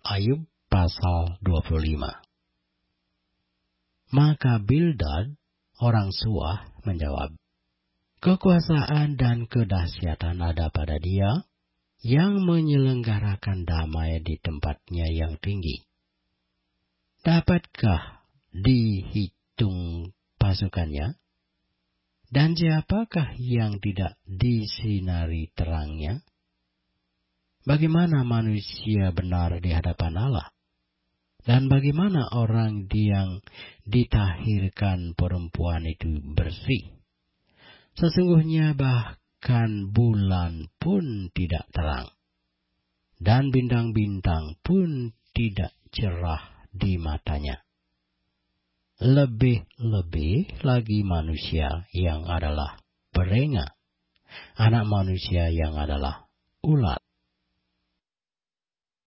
Ayub pasal 25. Maka Bildad, orang Suah, menjawab, kekuasaan dan kedahsyatan ada pada Dia yang menyelenggarakan damai di tempatnya yang tinggi. Dapatkah dihitung pasukannya? Dan siapakah yang tidak disinari terangnya? Bagaimana manusia benar di hadapan Allah? Dan bagaimana orang yang ditahirkan perempuan itu bersih? Sesungguhnya bahkan bulan pun tidak terang, dan bintang-bintang pun tidak cerah di matanya. Lebih-lebih lagi manusia yang adalah berenga, anak manusia yang adalah ulat.